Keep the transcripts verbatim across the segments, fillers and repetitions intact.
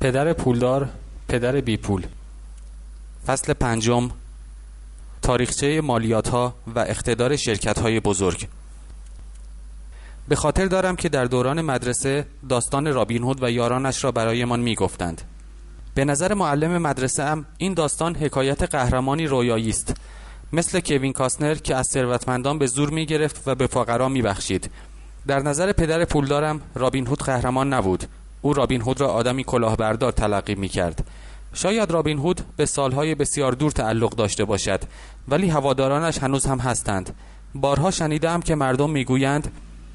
پدر پولدار، پدر بی پول. فصل پنجم. تاریخچه مالیات‌ها و اقتدار شرکت‌های بزرگ. به خاطر دارم که در دوران مدرسه داستان رابین هود و یارانش را برایمان می‌گفتند. به نظر معلم مدرسه ام این داستان حکایت قهرمانی رویایی است، مثل کوین کاستنر که از ثروتمندان به زور می‌گرفت و به فقرا می‌بخشید. در نظر پدر پولدارم رابین هود قهرمان نبود. او رابین هود را آدمی کلاهبردار تلقی می‌کرد. شاید رابین هود به سالهای بسیار دور تعلق داشته باشد، ولی هوادارانش هنوز هم هستند. بارها شنیدم که مردم میگویند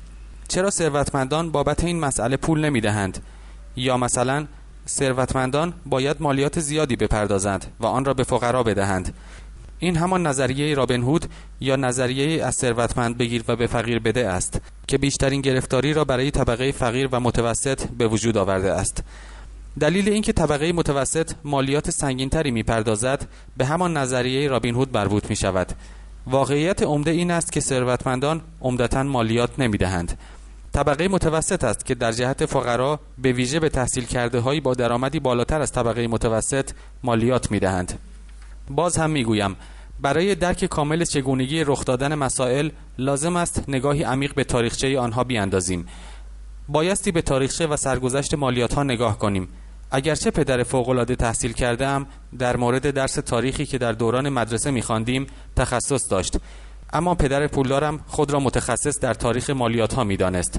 چرا ثروتمندان بابت این مسئله پول نمیدهند، یا مثلا ثروتمندان باید مالیات زیادی بپردازند و آن را به فقرا بدهند. این همان نظریه رابین هود یا نظریه از ثروتمند بگیر و به فقیر بده است که بیشترین گرفتاری را برای طبقه فقیر و متوسط به وجود آورده است. دلیل اینکه طبقه متوسط مالیات سنگین‌تری می‌پردازد به همان نظریه رابین هود مربوط می‌شود. واقعیت عمده این است که ثروتمندان عمدتاً مالیات نمی‌دهند. طبقه متوسط است که در جهت فقرا به ویژه به تحصیل کرده‌هایی با درآمدی بالاتر از طبقه متوسط مالیات می‌دهند. باز هم می‌گویم برای درک کامل چگونگی رخ دادن مسائل لازم است نگاهی عمیق به تاریخچه آنها بیاندازیم. بایستی به تاریخچه و سرگذشت مالیات‌ها نگاه کنیم. اگرچه پدر فوق‌العاده تحصیل کرده‌ام، در مورد درس تاریخی که در دوران مدرسه می‌خواندیم تخصص داشت، اما پدر پولدارم خود را متخصص در تاریخ مالیات‌ها می‌دانست.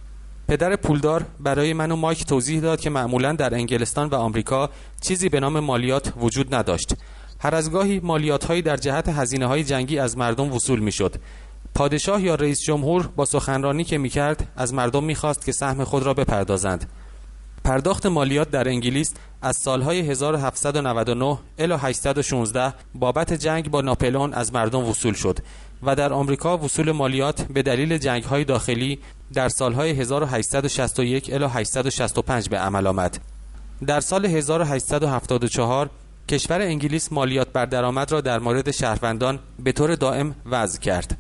پدر پولدار برای من و مایک توضیح داد که معمولاً در انگلستان و آمریکا چیزی به نام مالیات وجود نداشت. هر از گاهی مالیات‌هایی در جهت هزینه‌های جنگی از مردم وصول می‌شد. پادشاه یا رئیس جمهور با سخنرانی که می‌کرد از مردم می‌خواست که سهم خود را بپردازند. پرداخت مالیات در انگلیس از سالهای هزار و هفتصد و نود و نه الی هشتصد و شانزده بابت جنگ با ناپلئون از مردم وصول شد و در آمریکا وصول مالیات به دلیل جنگ‌های داخلی در سالهای هزار و هشتصد و شصت و یک الی هشتصد و شصت و پنج به عمل آمد. در سال هزار و هشتصد و هفتاد و چهار کشور انگلیس مالیات بر درآمد را در مورد شهروندان به طور دائم وضع کرد.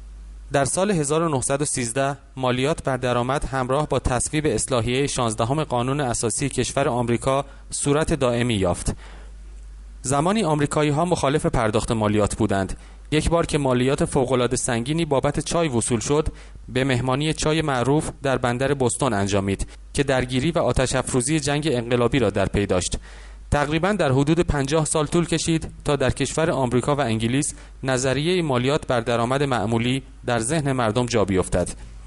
در سال هزار و نهصد و سیزده مالیات بر درآمد همراه با تصویب اصلاحیه شانزدهم قانون اساسی کشور آمریکا صورت دائمی یافت. زمانی آمریکایی‌ها مخالف پرداخت مالیات بودند. یک بار که مالیات فوق‌العاده سنگینی بابت چای وصول شد، به مهمانی چای معروف در بندر بوستون انجامید که درگیری و آتش افروزی جنگ انقلابی را در پی داشت. تقریباً در حدود پنجاه سال طول کشید تا در کشور آمریکا و انگلیس نظریه مالیات بر درآمد معمولی در ذهن مردم جا بیفتد.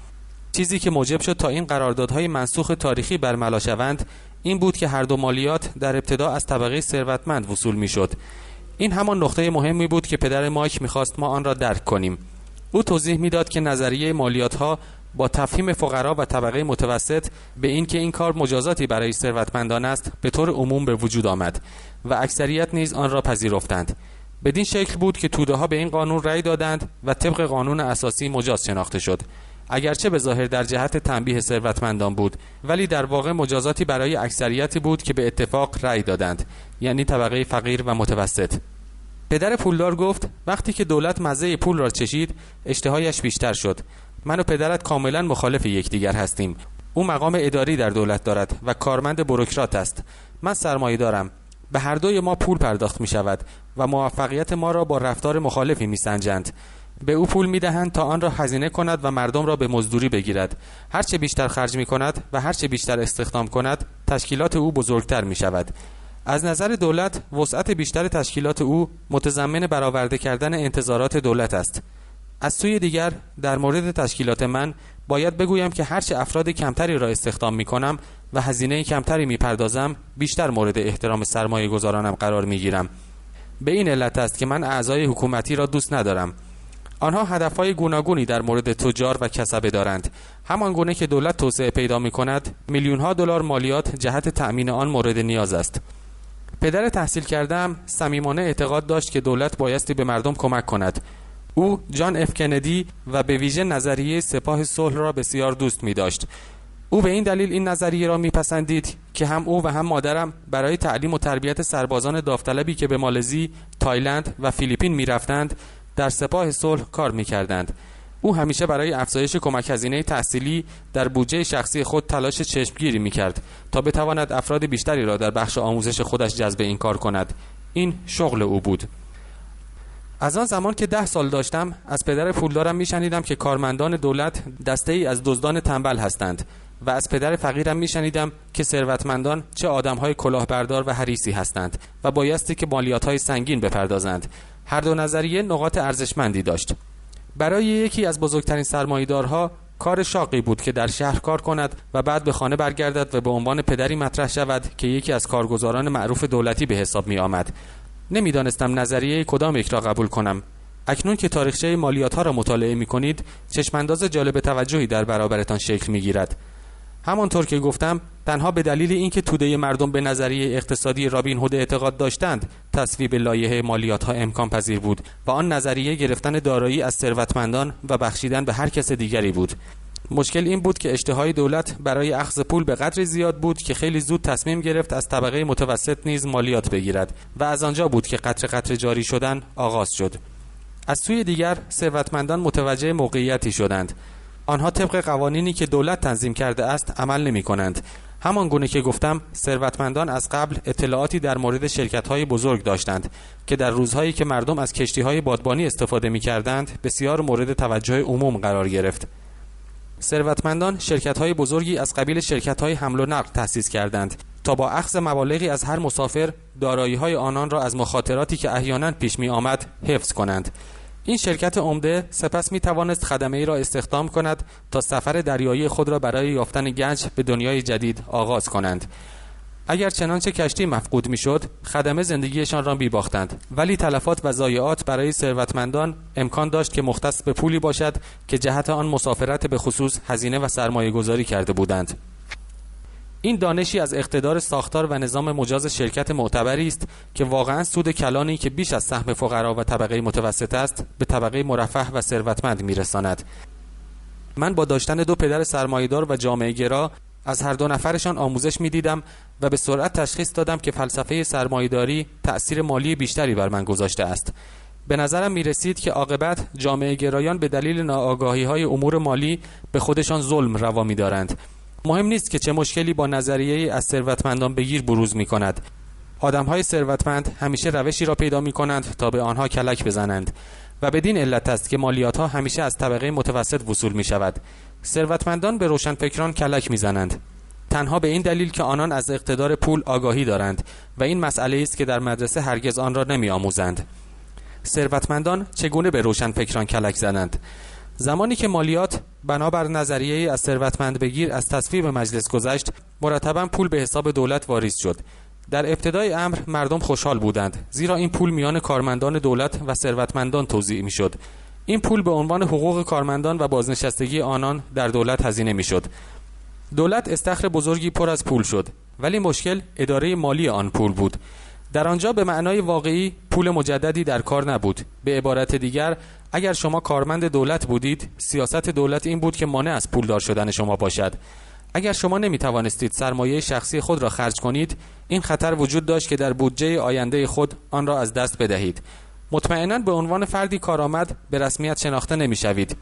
چیزی که موجب شد تا این قراردادهای منسوخ تاریخی برملا شوند این بود که هر دو مالیات در ابتدا از طبقه ثروتمند وصول می‌شد. این همان نقطه مهمی بود که پدر مایک می‌خواست ما آن را درک کنیم. او توضیح می‌داد که نظریه مالیات‌ها با تفهیم فقرا و طبقه متوسط به این که این کار مجازاتی برای ثروتمندان است به طور عموم به وجود آمد و اکثریت نیز آن را پذیرفتند. بدین شکل بود که توده‌ها به این قانون رأی دادند و طبق قانون اساسی مجاز شناخته شد. اگرچه به ظاهر در جهت تنبیه ثروتمندان بود، ولی در واقع مجازاتی برای اکثریتی بود که به اتفاق رأی دادند، یعنی طبقه فقیر و متوسط. پدر پولدار گفت وقتی که دولت مزه پول را چشید اشتهایش بیشتر شد. من و پدرت کاملا مخالف یکدیگر هستیم. او مقام اداری در دولت دارد و کارمند بوروکرات است. من سرمایه دارم. به هر دوی ما پول پرداخت می شود و موفقیت ما را با رفتار مخالفی می سنجند. به او پول می دهند تا آن را هزینه کند و مردم را به مزدوری بگیرد. هرچه بیشتر خرج می کند و هرچه بیشتر استخدام کند تشکیلات او بزرگتر می شود. از نظر دولت وسعت بیشتر تشکیلات او متضمن برآورده کردن انتظارات دولت است. از سوی دیگر در مورد تشکیلات من باید بگویم که هرچه افراد کمتری را استخدام می کنم و هزینه کمتری می پردازم بیشتر مورد احترام سرمایه گذارانم قرار می گیرم. به این علت است که من اعضای حکومتی را دوست ندارم. آنها هدفهای گوناگونی در مورد تجار و کسبه دارند. همان گونه که دولت توسعه پیدا می کند میلیون ها دلار مالیات جهت تأمین آن مورد نیاز است. پدر تحصیل کرده‌ام صمیمانه اعتقاد داشت که دولت بایستی به مردم کمک کند. او جان اف کندی و به ویژه نظریه سپاه صلح را بسیار دوست می داشت. او به این دلیل این نظریه را می پسندید که هم او و هم مادرم برای تعلیم و تربیت سربازان داوطلبی که به مالزی، تایلند و فیلیپین می رفتند در سپاه صلح کار می کردند. او همیشه برای افزایش کمک هزینه تحصیلی در بودجه شخصی خود تلاش چشمگیری می‌کرد تا بتواند افراد بیشتری را در بخش آموزش خودش جذب این کار کند. این شغل او بود. از آن زمان که ده سال داشتم از پدر پولدارم میشنیدم که کارمندان دولت دسته‌ای از دزدان تنبل هستند و از پدر فقیرم میشنیدم که ثروتمندان چه آدم‌های کلاهبردار و حریصی هستند و بایستی که مالیات‌های سنگین بپردازند. هر دو نظریه نقاط ارزشمندی داشت. برای یکی از بزرگترین سرمایه‌دارها کار شاقی بود که در شهر کار کند و بعد به خانه برگردد و به عنوان پدری مطرح شود که یکی از کارگزاران معروف دولتی به حساب می آمد. نمیدانستم نظریه کدام یک را قبول کنم. اکنون که تاریخچه مالیات‌ها را مطالعه می‌کنید، چشم‌انداز جالب توجهی در برابرتان شکل می‌گیرد. همانطور که گفتم، تنها به دلیل اینکه توده مردم به نظریه اقتصادی رابین هود اعتقاد داشتند، تصویب لایحه مالیات‌ها امکان پذیر بود و آن نظریه گرفتن دارایی از ثروتمندان و بخشیدن به هر کس دیگری بود. مشکل این بود که اشتهای دولت برای اخذ پول به قدری زیاد بود که خیلی زود تصمیم گرفت از طبقه متوسط نیز مالیات بگیرد و از آنجا بود که قطره قطره جاری شدن آغاز شد. از سوی دیگر ثروتمندان متوجه موقعیتی شدند. آنها طبق قوانینی که دولت تنظیم کرده است عمل نمی کنند. همان گونه که گفتم، ثروتمندان از قبل اطلاعاتی در مورد شرکت‌های بزرگ داشتند که در روزهایی که مردم از کشتی‌های بادبانی استفاده می‌کردند بسیار مورد توجه عموم قرار گرفت. ثروتمندان شرکت‌های بزرگی از قبیل شرکت‌های حمل و نقل تأسیس کردند تا با اخذ مبالغی از هر مسافر دارایی‌های آنان را از مخاطراتی که احیانا پیش می‌آمد حفظ کنند. این شرکت عمده سپس می توانست خدمه‌ای را استخدام کند تا سفر دریایی خود را برای یافتن گنج به دنیای جدید آغاز کنند. اگر چنانچه کشتی مفقود می شد، خدمه زندگیشان را می باختند، ولی تلفات و ضایعات برای ثروتمندان امکان داشت که مختص به پولی باشد که جهت آن مسافرت به خصوص هزینه و سرمایه گذاری کرده بودند. این دانشی از اقتدار ساختار و نظام مجاز شرکت معتبری است که واقعا سود کلانی که بیش از سهم فقرا و طبقه متوسط است به طبقه مرفه و ثروتمند میرساند. من با داشتن دو پدر سرمایه‌دار و جامعه گرا از هر دو نفرشان آموزش می‌دیدم و به سرعت تشخیص دادم که فلسفه سرمایه‌داری تأثیر مالی بیشتری بر من گذاشته است. به نظرم می‌رسید که عاقبت جامعه گرایان به دلیل ناآگاهی‌های امور مالی به خودشان ظلم روا می‌دارند. مهم نیست که چه مشکلی با نظریه از ثروتمندان بگیر بروز می کند. آدم‌های ثروتمند همیشه روشی را پیدا می کنند تا به آنها کلک بزنند و بدین علت است که مالیات‌ها همیشه از طبقه متوسط وصول می شود. ثروتمندان به روشنفکران کلک می زنند. تنها به این دلیل که آنان از اقتدار پول آگاهی دارند و این مسئله است که در مدرسه هرگز آن را نمی آموزند. ثروتمندان چگونه به روشنفکران کلک زنند؟ زمانی که مالیات بنابر نظریه از ثروتمند بگیر از تصویب مجلس گذشت، مرتباً پول به حساب دولت واریز شد. در ابتدای امر مردم خوشحال بودند، زیرا این پول میان کارمندان دولت و ثروتمندان توزیع میشد. این پول به عنوان حقوق کارمندان و بازنشستگی آنان در دولت هزینه میشد. دولت استخر بزرگی پر از پول شد، ولی مشکل اداره مالی آن پول بود. در آنجا به معنای واقعی پول مجددی در کار نبود. به عبارت دیگر، اگر شما کارمند دولت بودید، سیاست دولت این بود که مانع از پولدار شدن شما باشد. اگر شما نمی توانستید سرمایه شخصی خود را خرج کنید، این خطر وجود داشت که در بودجه آینده خود آن را از دست بدهید. مطمئناً به عنوان فردی کارآمد به رسمیت شناخته نمی شوید.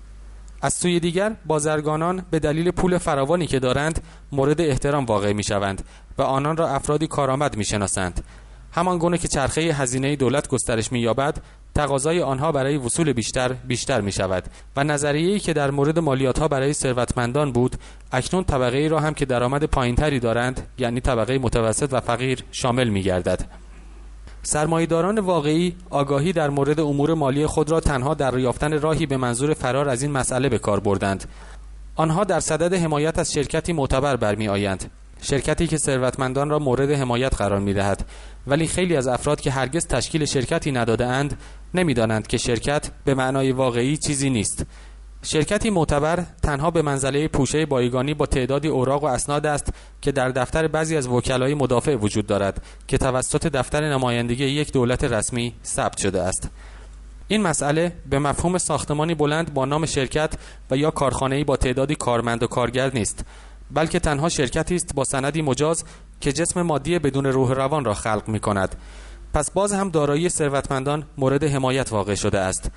از سوی دیگر، بازرگانان به دلیل پول فراوانی که دارند مورد احترام واقع می شوند و آنان را افرادی کارآمد می شناسند. همان گونه که چرخه هزینه دولت گسترش می یابد، تقاضای آنها برای وصول بیشتر بیشتر می شود و نظریه‌ای که در مورد مالیات‌ها برای ثروتمندان بود، اکنون طبقه‌ای را هم که درآمد پایین‌تری دارند، یعنی طبقه متوسط و فقیر، شامل می گردد. سرمایه‌داران واقعی آگاهی در مورد امور مالی خود را تنها در یافتن راهی به منظور فرار از این مسئله به کار بردند. آنها در صدد حمایت از شرکتی معتبر برمی آیند، شرکتی که ثروتمندان را مورد حمایت قرار می دهد، ولی خیلی از افراد که هرگز تشکیل شرکتی نداده اند نمی دانند که شرکت به معنای واقعی چیزی نیست. شرکتی معتبر تنها به منزله پوشه بایگانی با تعدادی اوراق و اسناد است که در دفتر بعضی از وکلای مدافع وجود دارد که توسط دفتر نمایندگی یک دولت رسمی ثبت شده است. این مسئله به مفهوم ساختمانی بلند با نام شرکت و یا کارخانه‌ای با تعدادی کارمند و کارگر نیست، بلکه تنها شرکتی است با سندی مجاز که جسم مادی بدون روح روان را خلق می کند. پس باز هم دارایی ثروتمندان مورد حمایت واقع شده است.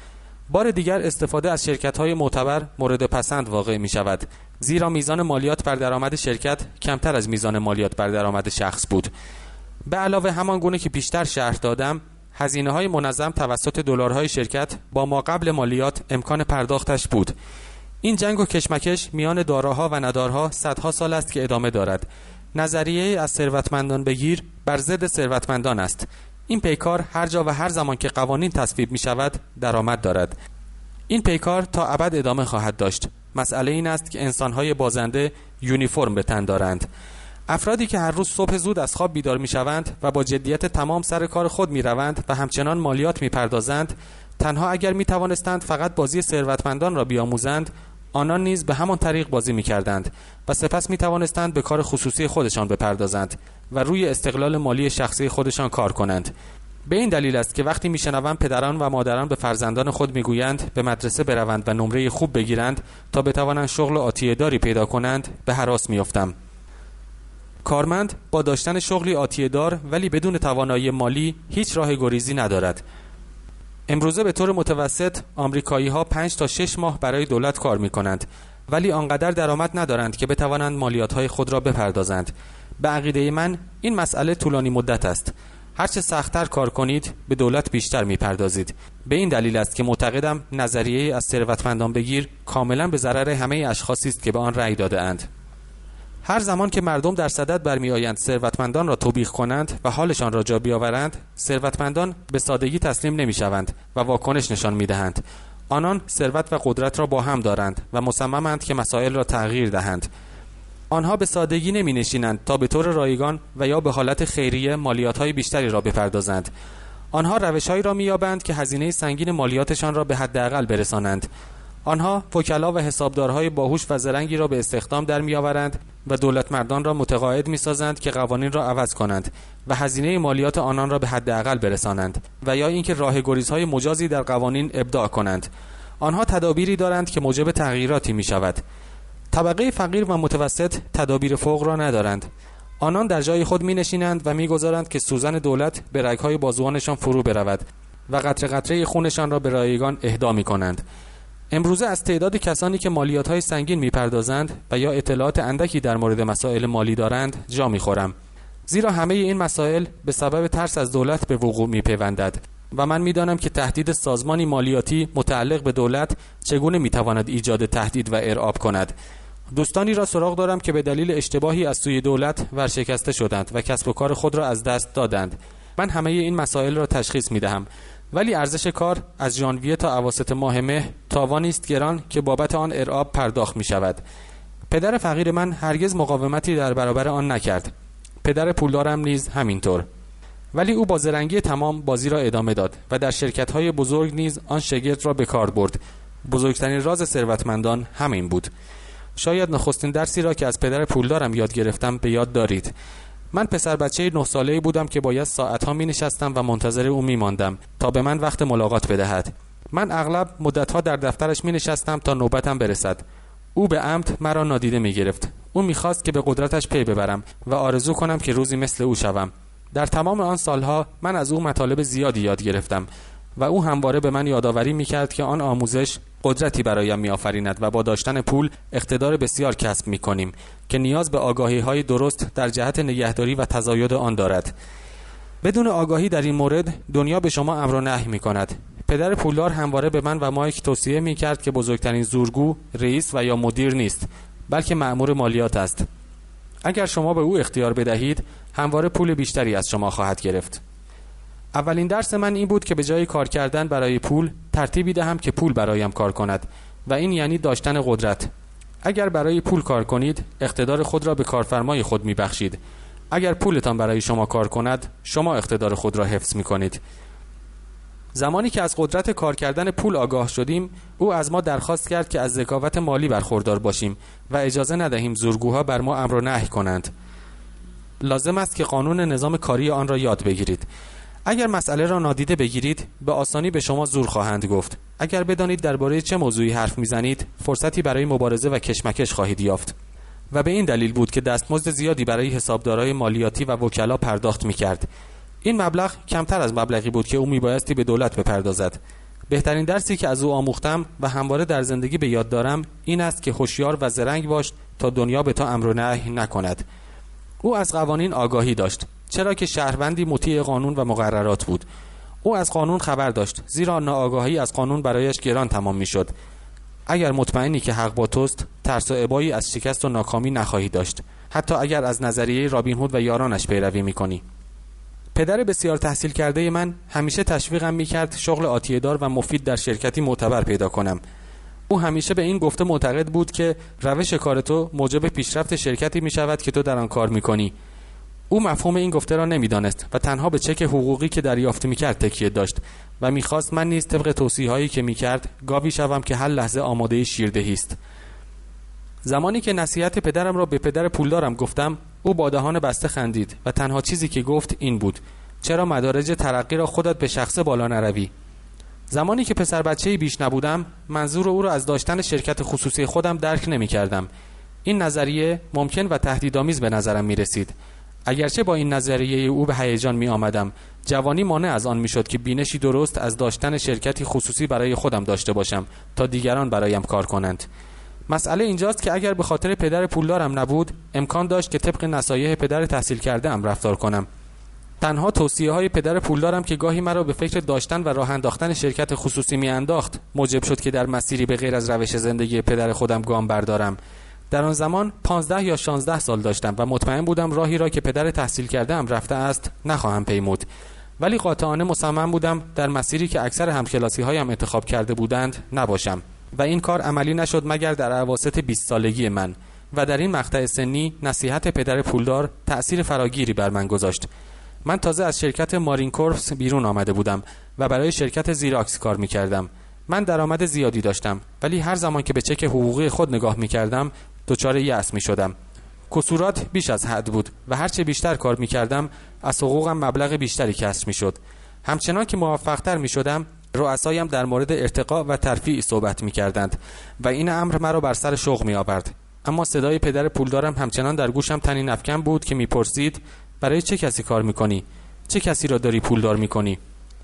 بار دیگر استفاده از شرکت‌های معتبر مورد پسند واقع می‌شود، زیرا میزان مالیات بر درآمد شرکت کمتر از میزان مالیات بر درآمد شخص بود. به علاوه همان گونه که پیشتر شرح دادم، هزینه‌های منظم توسط دلارهای شرکت با ما قبل مالیات امکان پرداختش بود. این جنگ و کشمکش میان داراها و ندارها صدها سال است که ادامه دارد. نظریه از ثروتمندان بگیر بر ضد ثروتمندان است. این پیکار هر جا و هر زمان که قوانین تصویب می شود درآمد دارد. این پیکار تا ابد ادامه خواهد داشت. مسئله این است که انسان‌های بازنده یونیفرم به تن دارند. افرادی که هر روز صبح زود از خواب بیدار می شوند و با جدیت تمام سر کار خود می روند و همچنان مالیات می پردازند، تنها اگر می توانستند فقط بازی ثروتمندان را بیاموزند، آنان نیز به همان طریق بازی می کردند و سپس می توانستند به کار خصوصی خودشان بپردازند و روی استقلال مالی شخصی خودشان کار کنند. به این دلیل است که وقتی می شنوم پدران و مادران به فرزندان خود می گویند به مدرسه بروند و نمره خوب بگیرند تا بتوانند شغل آتیه داری پیدا کنند، به هراس می افتم. کارمند با داشتن شغلی آتیه دار ولی بدون توانایی مالی هیچ راه گریزی ندارد. امروزه به طور متوسط آمریکایی ها پنج تا شش ماه برای دولت کار می کنند، ولی آنقدر درآمد ندارند که بتوانند مالیات های خود را بپردازند. به عقیده من این مسئله طولانی مدت است. هرچه سخت‌تر کار کنید به دولت بیشتر می‌پردازید. به این دلیل است که معتقدم نظریه از ثروتمندان بگیر کاملا به ضرر همه اشخاصی است که به آن رأی داده‌اند. هر زمان که مردم در صدد برمی‌آیند ثروتمندان را توبیخ کنند و حالشان را جا بیاورند، ثروتمندان به سادگی تسلیم نمی‌شوند و واکنش نشان می‌دهند. آنان ثروت و قدرت را با هم دارند و مصممند که مسائل را تغییر دهند. آنها به سادگی نمی نشینند تا به طور رایگان و یا به حالت خیریه مالیات‌های بیشتری را بپردازند. آنها روش‌هایی را می‌یابند که هزینه سنگین مالیاتشان را به حداقل برسانند. آنها وکلا و حسابدارهای باهوش و زرنگی را به استخدام در می‌آورند و دولت مردان را متقاعد می‌سازند که قوانین را عوض کنند و هزینه مالیات آنان را به حداقل برسانند و یا اینکه راه گریزهای مجازی در قوانین ابداع کنند. آنها تدابیری دارند که موجب تغییراتی می‌شود. طبقه فقیر و متوسط تدابیر فوق را ندارند. آنان در جای خود می نشینند و می گذارند که سوزن دولت به رگ‌های بازوانشان فرو برود و قطره قطره خونشان را به رایگان اهدا می کنند. امروزه از تعداد کسانی که مالیات‌های سنگین می پردازند و یا اطلاعات اندکی در مورد مسائل مالی دارند جا می خورم. زیرا همه این مسائل به سبب ترس از دولت به وقوع می پیوندد و من می دانم که تهدید سازمانی مالیاتی متعلق به دولت چگونه می تواند ایجاد تهدید و ارعاب کند. دوستانی را سراغ دارم که به دلیل اشتباهی از سوی دولت ورشکسته شدند و کسب و کار خود را از دست دادند. من همه این مسائل را تشخیص می دهم، ولی ارزش کار از ژانویه تا اواسط ماه مه تاوانی است گران که بابت آن ارعاب پرداخت می شود. پدر فقیر من هرگز مقاومتی در برابر آن نکرد. پدر پولدارم نیز همینطور. ولی او با زرنگی تمام بازی را ادامه داد و در شرکت‌های بزرگ نیز آن شگرد را به کار برد. بزرگترین راز ثروتمندان همین بود. شاید نخستین درسی را که از پدر پولدارم یاد گرفتم به یاد دارید. من پسر بچه نه ساله‌ای بودم که باید ساعت‌ها می‌نشستم و منتظر او می‌ماندم تا به من وقت ملاقات بدهد. من اغلب مدت‌ها در دفترش می‌نشستم تا نوبتم برسد. او به عمد مرا نادیده می‌گرفت. او می‌خواست که به قدرتش پی ببرم و آرزو کنم که روزی مثل او شوم. در تمام آن سالها من از او مطالب زیادی یاد گرفتم و او همواره به من یادآوری می‌کرد که آن آموزش قدرتی برایم می‌آفریند و با داشتن پول اقتدار بسیار کسب می‌کنیم که نیاز به آگاهی‌های درست در جهت نگهداری و تزاید آن دارد. بدون آگاهی در این مورد دنیا به شما امر و نهی می‌کند. پدر پولدار همواره به من و مایک توصیه می‌کرد که بزرگترین زورگو رئیس و یا مدیر نیست، بلکه مأمور مالیات است. اگر شما به او اختیار بدهید، همواره پول بیشتری از شما خواهد گرفت. اولین درس من این بود که به جای کار کردن برای پول، ترتیبی دهم که پول برایم کار کند و این یعنی داشتن قدرت. اگر برای پول کار کنید، اقتدار خود را به کارفرمای خود می‌بخشید. اگر پولتان برای شما کار کند، شما اقتدار خود را حفظ می‌کنید. زمانی که از قدرت کار کردن پول آگاه شدیم، او از ما درخواست کرد که از ذکاوت مالی برخوردار باشیم و اجازه ندهیم زورگوها بر ما امر و نهی کنند. لازم است که قانون نظام کاری آن را یاد بگیرید. اگر مسئله را نادیده بگیرید، به آسانی به شما زور خواهند گفت. اگر بدانید درباره چه موضوعی حرف میزنید، فرصتی برای مبارزه و کشمکش خواهید یافت. و به این دلیل بود که دستمزد زیادی برای حسابدارای مالیاتی و وکلا پرداخت میکرد. این مبلغ کمتر از مبلغی بود که او میبایستی به دولت بپردازد. بهترین درسی که از او آموختم و همواره در زندگی به یاد دارم این است که هوشیار و زرنگ باش تا دنیا به تو امر و نهی نکند. او از قوانین آگاهی داشت، چرا که شهروندی مطیع قانون و مقررات بود. او از قانون خبر داشت، زیرا ناآگاهی از قانون برایش گران تمام میشد. اگر مطمئنی که حق با توست، ترس و ابایی از شکست و ناکامی نخواهی داشت، حتی اگر از نظریه رابین هود و یارانش پیروی میکنی. پدر بسیار تحصیل کرده من همیشه تشویقم میکرد شغل آتیه‌دار و مفید در شرکتی معتبر پیدا کنم. او همیشه به این گفته معتقد بود که روش کار تو موجب پیشرفت شرکتی میشود که تو در آن کار میکنی. او مفهوم این گفته را نمیدانست و تنها به چک حقوقی که دریافت میکرد تکیه داشت و میخواست من نیز طبق توصیه‌هایی که میکرد گاوی شوم که هر لحظه آماده شیردهی است. زمانی که نصیحت پدرم را به پدر پولدارم گفتم، او با دهان بسته خندید و تنها چیزی که گفت این بود: چرا مدارج ترقی را خودت به شخص بالا نروی؟ زمانی که پسر بچه‌ای بیش نبودم، منظور او را از داشتن شرکت خصوصی خودم درک نمی‌کردم. این نظریه ممکن و تهدیدآمیز به نظرم می‌رسید. اگرچه با این نظریه او به هیجان می‌آمدم، جوانی مانع از آن می‌شد که بینشی درست از داشتن شرکتی خصوصی برای خودم داشته باشم تا دیگران برایم کار کنند. مسئله اینجاست که اگر به خاطر پدر پولدارم نبود، امکان داشت که طبق نصایح پدر تحصیل کرده ام رفتار کنم. تنها توصیه‌های پدر پولدارم که گاهی مرا به فکر داشتن و راه انداختن شرکت خصوصی میانداخت، موجب شد که در مسیری به غیر از روش زندگی پدر خودم گام بردارم. در آن زمان پانزده یا شانزده سال داشتم و مطمئن بودم راهی را که پدر تحصیل کرده ام رفته است نخواهم پیمود. ولی قاطعانه مصمم بودم در مسیری که اکثر همکلاسی‌هایم انتخاب کرده بودند نباشم و این کار عملی نشد مگر در اواسط بیست سالگی من و در این مقطع سنی نصیحت پدر پولدار تأثیر فراگیری بر من گذاشت. من تازه از شرکت مارین کورپس بیرون آمده بودم و برای شرکت زیراکس کار می‌کردم. من درآمد زیادی داشتم، ولی هر زمان که به چک حقوقی خود نگاه می‌کردم دچار یأس می‌شدم. کسورات بیش از حد بود و هر چه بیشتر کار می‌کردم از حقوقم مبلغ بیشتری کسر می‌شد. همچنان که موفق‌تر می‌شدم، رؤسایم در مورد ارتقاء و ترفیع صحبت می‌کردند و این امر مرا بر سر شوق می‌آورد. اما صدای پدر پولدارم همچنان در گوشم طنین افکن بود که می‌پرسید: برای چه کسی کار می‌کنی؟ چه کسی را داری پولدار می‌کنی؟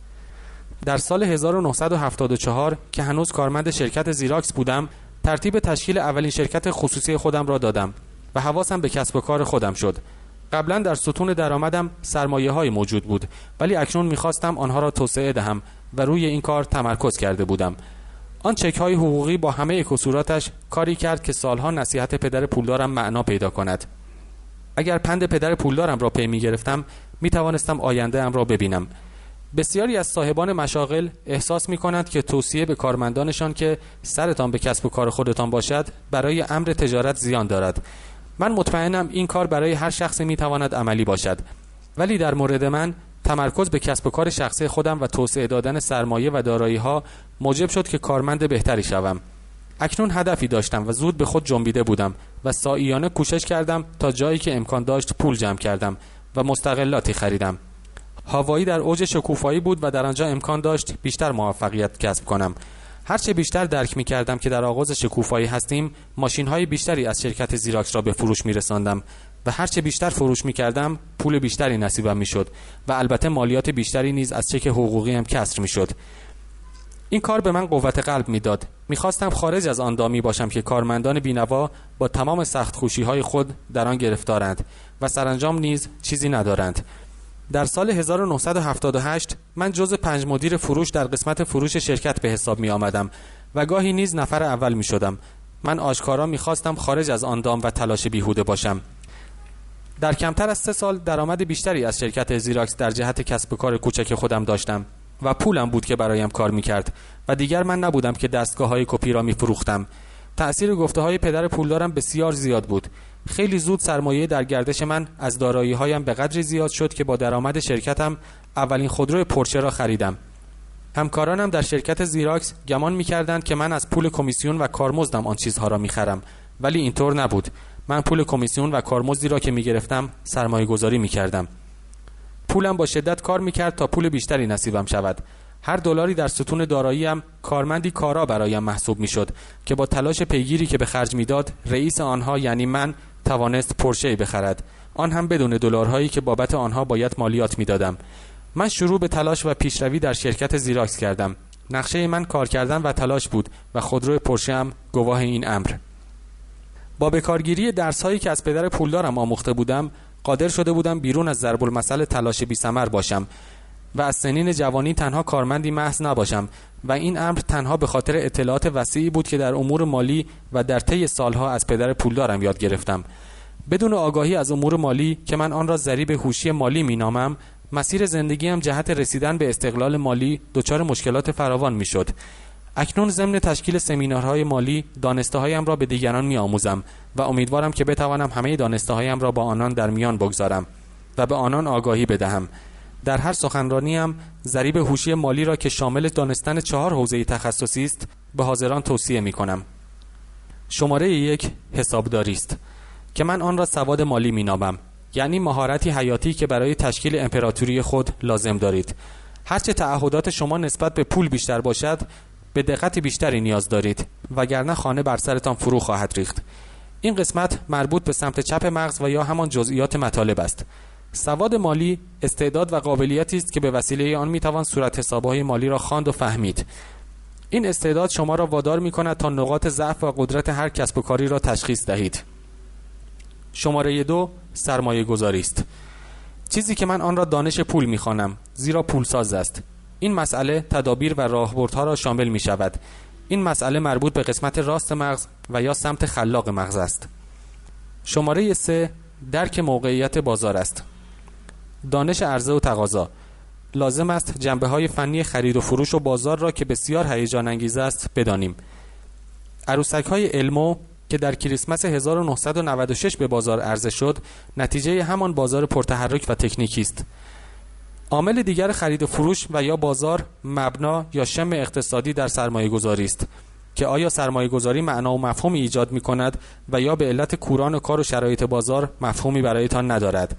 در سال هزار و نهصد و هفتاد و چهار که هنوز کارمند شرکت زیراکس بودم، ترتیب تشکیل اولین شرکت خصوصی خودم را دادم و حواسم به کسب و کار خودم شد. قبلا در ستون درآمدم سرمایه‌های موجود بود، ولی اکنون می‌خواستم آنها را توسعه دهم و روی این کار تمرکز کرده بودم. آن چک‌های حقوقی با همه کسوراتش کاری کرد که سالها نصیحت پدر پولدارم معنا پیدا کند. اگر پند پدر پولدارم را پی می‌گرفتم، می‌توانستم آینده ام را ببینم. بسیاری از صاحبان مشاغل احساس می‌کنند که توصیه به کارمندانشان که سرتان به کسب و کار خودتان باشد برای امر تجارت زیان دارد. من مطمئنم این کار برای هر شخصی می‌تواند عملی باشد، ولی در مورد من تمرکز به کسب و کار شخصی خودم و توسعه دادن سرمایه و دارایی‌ها موجب شد که کارمند بهتری شوم. اکنون هدفی داشتم و زود به خود جنبیده بودم و سعیانه کوشش کردم تا جایی که امکان داشت پول جمع کردم و مستقلاتی خریدم. هاوایی در اوج شکوفایی بود و در آنجا امکان داشت بیشتر موفقیت کسب کنم. هرچه بیشتر درک می کردم که در آغاز شکوفایی هستیم، ماشین‌های بیشتری از شرکت زیراکس را به فروش می رساندم و هرچه بیشتر فروش می کردم پول بیشتری نصیبم می شد و البته مالیات بیشتری نیز از چک حقوقی هم کسر می شد. این کار به من قوت قلب می داد. می خواستم خارج از آن دامی باشم که کارمندان بینوا با تمام سخت خوشی‌های خود در آن گرفتارند و سرانجام نیز چیزی ندارند. در سال هزار و نهصد و هفتاد و هشت من جزو پنج مدیر فروش در قسمت فروش شرکت به حساب می آمدم و گاهی نیز نفر اول می شدم. من آشکارا می خواستم خارج از آن دام و تلاش بیهوده باشم. در کمتر از سه سال درآمد بیشتری از شرکت زیراکس در جهت کسب و کار کوچک خودم داشتم و پولم بود که برایم کار می کرد و دیگر من نبودم که دستگاه های کپی را می فروختم. تأثیر گفته های پدر پولدارم بسیار زیاد بود. خیلی زود سرمایه در گردش من از دارایی هایم به قدری زیاد شد که با درآمد شرکتم اولین خودرو پورشه را خریدم. همکارانم در شرکت زیراکس گمان می‌کردند که من از پول کمیسیون و کارمزدم آن چیزها را می‌خرم، ولی اینطور نبود. من پول کمیسیون و کارمزدی را که می‌گرفتم سرمایه‌گذاری می‌کردم. پولم با شدت کار می‌کرد تا پول بیشتری نصیبم شود. هر دلاری در ستون داراییم کارمندی کارا برایم محسوب می‌شد که با تلاش پیگیری که به خرج می‌داد، رئیس آنها یعنی من توانست پورشه بخرد، آن هم بدون دلارهایی که بابت آنها باید مالیات می‌دادم. من شروع به تلاش و پیشروی در شرکت زیراکس کردم. نقشه من کار کردن و تلاش بود و خودرو پورشه هم گواه این امر. با بکارگیری درس‌هایی که از پدر پولدارم آموخته بودم، قادر شده بودم بیرون از ضرب المثل تلاش بی ثمر باشم و از سنین جوانی تنها کارمندی محض نباشم و این امر تنها به خاطر اطلاعات وسیعی بود که در امور مالی و در طی سالها از پدر پولدارم یاد گرفتم. بدون آگاهی از امور مالی که من آن را ضریب هوشی مالی مینامم، مسیر زندگیم جهت رسیدن به استقلال مالی دچار مشکلات فراوان میشد. اکنون ضمن تشکیل سمینارهای مالی دانسته‌هایم را به دیگران می‌آموزم و امیدوارم که بتوانم همه دانسته‌هایم را با آنان در میان بگذارم و به آنان آگاهی بدهم. در هر سخنرانیم ضریب هوشی مالی را که شامل دانستن چهار حوزه تخصصی است به حاضران توصیه می‌کنم. شماره یک حسابداری است که من آن را سواد مالی می‌نامم، یعنی مهارتی حیاتی که برای تشکیل امپراتوری خود لازم دارید. هرچه تعهدات شما نسبت به پول بیشتر باشد، به دقت بیشتری نیاز دارید، وگرنه خانه بر سرتان فرو خواهد ریخت. این قسمت مربوط به سمت چپ مغز و یا همان جزئیات مطالب است. سواد مالی استعداد و قابلیتی است که به وسیله آن میتوان صورت حساب‌های مالی را خواند و فهمید. این استعداد شما را وادار می‌کند تا نقاط ضعف و قدرت هر کسب و کاری را تشخیص دهید. شماره دو سرمایه گذاری است. چیزی که من آن را دانش پول می‌خوانم، زیرا پولساز است. این مسئله تدابیر و راهبردها را شامل می شود. این مسئله مربوط به قسمت راست مغز و یا سمت خلاق مغز است. شماره سه درک موقعیت بازار است. دانش عرضه و تقاضا. لازم است جنبه‌های فنی خرید و فروش و بازار را که بسیار هیجان انگیز است بدانیم. عروسک‌های علمو که در کریسمس هزار و نهصد و نود و شش به بازار عرضه شد، نتیجه همان بازار پرتحرک و تکنیکی است. عامل دیگر خرید و فروش و یا بازار مبنا یا شم اقتصادی در سرمایه گذاری است که آیا سرمایه گذاری معنا و مفهومی ایجاد می کند و یا به علت کوران و کار و شرایط بازار مفهومی برایتان ندارد.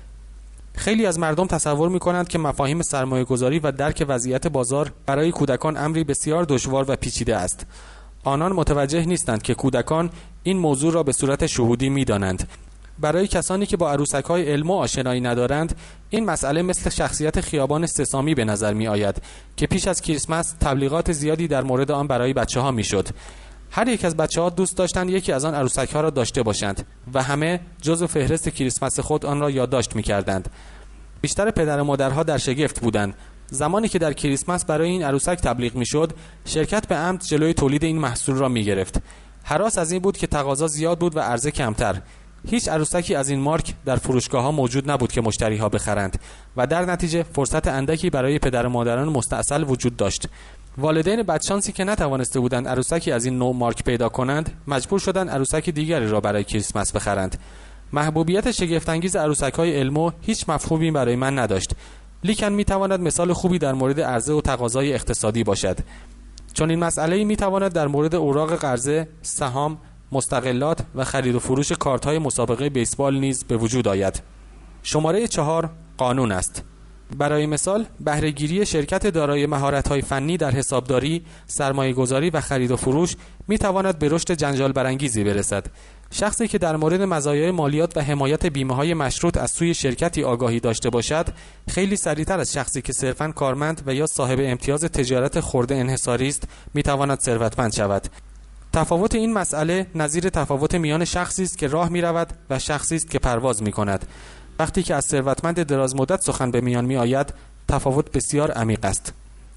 خیلی از مردم تصور می کنند که مفاهیم سرمایه گذاری و درک وضعیت بازار برای کودکان امری بسیار دشوار و پیچیده است. آنان متوجه نیستند که کودکان این موضوع را به صورت شهودی می دانند. برای کسانی که با عروسک‌های علم آشنایی ندارند، این مسئله مثل شخصیت خیابان سه‌سامی به نظر می آید که پیش از کریسمس تبلیغات زیادی در مورد آن برای بچه‌ها میشد. هر یک از بچه‌ها دوست داشتند یکی از آن عروسک‌ها را داشته باشند و همه جزو فهرست کریسمس خود آن را یادداشت می‌کردند. بیشتر پدر و مادرها در شگفت بودند. زمانی که در کریسمس برای این عروسک تبلیغ میشد، شرکت به عمد جلوی تولید این محصول را می‌گرفت. هراس از این بود که تقاضا زیاد بود و عرضه کمتر. هیچ عروسکی از این مارک در فروشگاه‌ها موجود نبود که مشتری‌ها بخرند و در نتیجه فرصت اندکی برای پدر و مادران مستعسل وجود داشت. والدین بدشانسی که نتوانسته بودند عروسکی از این نوع مارک پیدا کنند، مجبور شدند عروسک دیگری را برای کریسمس بخرند. محبوبیت شگفت‌انگیز عروسک‌های علمو هیچ مفهومی برای من نداشت، لیکن می‌تواند مثال خوبی در مورد عرضه و تقاضای اقتصادی باشد. چون این مسئله می‌تواند در مورد اوراق قرضه، سهام، مستقلات و خرید و فروش کارت‌های مسابقه بیسبال نیز به وجود آید. شماره چهار قانون است. برای مثال، بهره‌گیری شرکت دارای مهارت‌های فنی در حسابداری، سرمایه‌گذاری و خرید و فروش می‌تواند به رشد جنجال برانگیزی برسد. شخصی که در مورد مزایای مالیات و حمایت بیمه‌های مشروط از سوی شرکتی آگاهی داشته باشد، خیلی سریعتر از شخصی که صرفاً کارمند و یا صاحب امتیاز تجارت خرده انحصاری است، می‌تواند ثروتمند شود. تفاوت این مسئله نظیر تفاوت میان شخصی است که راه می‌رود و شخصی است که پرواز می‌کند. وقتی که از ثروتمند دراز مدت سخن به میان می آید، تفاوت بسیار عمیق است.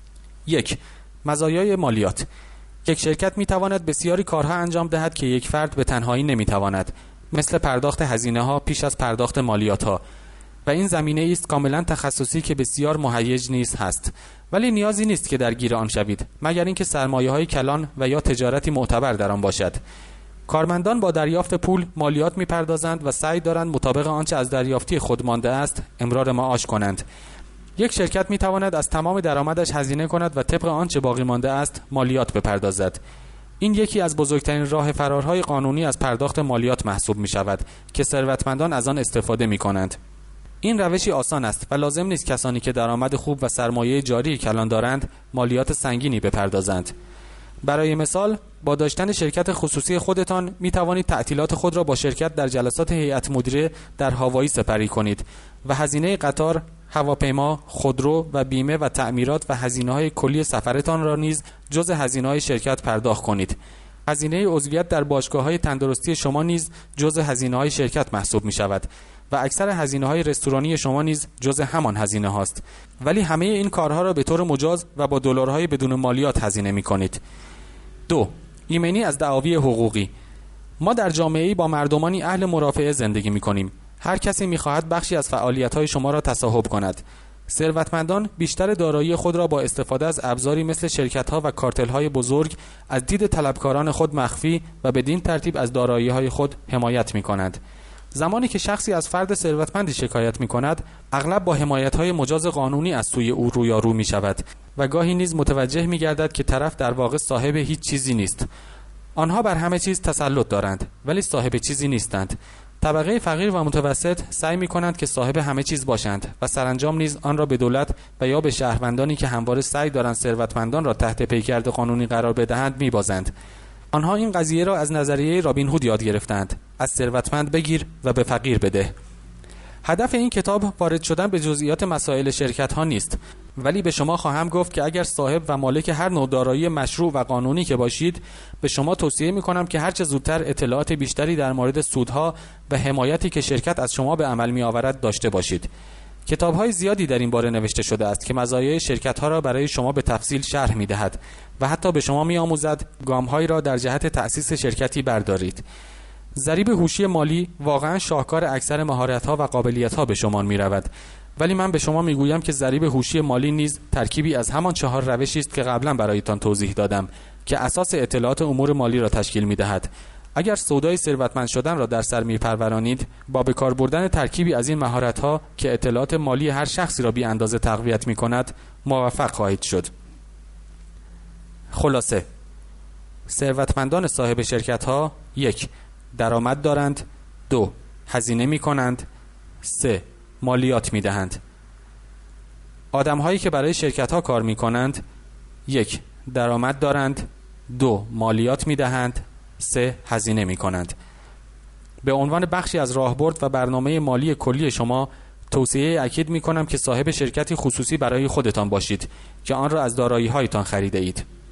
یک، مزایای مالیات. یک شرکت می تواند بسیاری کارها انجام دهد که یک فرد به تنهایی نمی تواند، مثل پرداخت هزینه ها پیش از پرداخت مالیات ها، و این زمینه است کاملا تخصصی که بسیار مهیج نیز هست، ولی نیازی نیست که درگیر آن شوید مگر اینکه سرمایه های کلان و یا تجارتی معتبر در آن باشد. کارمندان با دریافت پول مالیات می‌پردازند و سعی دارند مطابق آنچه از دریافتی خود مانده است امرار معاش کنند. یک شرکت می‌تواند از تمام درآمدش هزینه کند و طبق آنچه باقی مانده است مالیات بپردازد. این یکی از بزرگترین راه فرارهای قانونی از پرداخت مالیات محسوب می‌شود که ثروتمندان از آن استفاده می‌کنند. این روشی آسان است و لازم نیست کسانی که درآمد خوب و سرمایه جاری کلان دارند مالیات سنگینی بپردازند. برای مثال، با داشتن شرکت خصوصی خودتان می توانید تعطیلات خود را با شرکت در جلسات هیئت مدیره در هاوایی سپری کنید و هزینه قطار، هواپیما، خودرو و بیمه و تعمیرات و هزینه‌های کلی سفرتان را نیز جزء هزینه‌های شرکت پرداخت کنید. هزینه عضویت در باشگاه‌های تندرستی شما نیز جزء هزینه‌های شرکت محسوب می‌شود و اکثر هزینه‌های رستورانی شما نیز جزء همان هزینه هاست. ولی همه این کارها را به طور مجاز و با دلارهای بدون مالیات هزینه می‌کنید. دو. ایمنی از دعاوی حقوقی. ما در جامعه‌ای با مردمانی اهل مرافعه زندگی می‌کنیم. هر کسی می‌خواهد بخشی از فعالیت‌های شما را تصاحب کند. ثروتمندان بیشتر دارایی خود را با استفاده از ابزاری مثل شرکت‌ها و کارتل‌های بزرگ از دید طلبکاران خود مخفی و بدین ترتیب از دارایی‌های خود حمایت می‌کنند. زمانی که شخصی از فرد ثروتمندی شکایت می‌کند، اغلب با حمایت‌های مجاز قانونی از سوی او رویارو می‌شود و گاهی نیز متوجه می‌گردد که طرف در واقع صاحب هیچ چیزی نیست. آنها بر همه چیز تسلط دارند ولی صاحب چیزی نیستند. طبقه فقیر و متوسط سعی می‌کنند که صاحب همه چیز باشند و سرانجام نیز آن را به دولت و یا به شهروندانی که همواره سعی دارند ثروتمندان را تحت پیکرد قانونی قرار بدهند می‌بازند. آنها این قضیه را از نظریه رابین هود یاد گرفتند: از ثروتمند بگیر و به فقیر بده. هدف این کتاب وارد شدن به جزئیات مسائل شرکت ها نیست، ولی به شما خواهم گفت که اگر صاحب و مالک هر نوع دارایی مشروع و قانونی که باشید، به شما توصیه می‌کنم که هرچه زودتر اطلاعات بیشتری در مورد سودها و حمایتی که شرکت از شما به عمل می‌آورد داشته باشید. کتاب‌های زیادی در این باره نوشته شده است که مزایای شرکت‌ها را برای شما به تفصیل شرح می‌دهد و حتی به شما می‌آموزد گام‌هایی را در جهت تأسیس شرکتی بردارید. ضریب هوشی مالی واقعا شاهکار اکثر مهارت‌ها و قابلیت‌ها به شما می‌رود، ولی من به شما می‌گویم که ضریب هوشی مالی نیز ترکیبی از همان چهار روشی است که قبلا برایتان توضیح دادم که اساس اطلاعات امور مالی را تشکیل می‌دهد. اگر سودای ثروتمند شدن را در سر می‌پرورانید، با به کار بردن ترکیبی از این مهارت‌ها که اطلاعات مالی هر شخصی را بی اندازه تقویت می‌کند، موفق خواهید شد. خلاصه: ثروتمندان صاحب شرکت‌ها: یک. درآمد دارند. دو. هزینه می‌کنند. سه. مالیات می‌دهند. آدم‌هایی که برای شرکت‌ها کار می‌کنند: یک. درآمد دارند. دو. مالیات می‌دهند. سه. هزینه می‌کنند. به عنوان بخشی از راهبرد و برنامه مالی کلی شما توصیه اکید می‌کنم که صاحب شرکتی خصوصی برای خودتان باشید که آن را از دارایی‌هایتان خریده اید.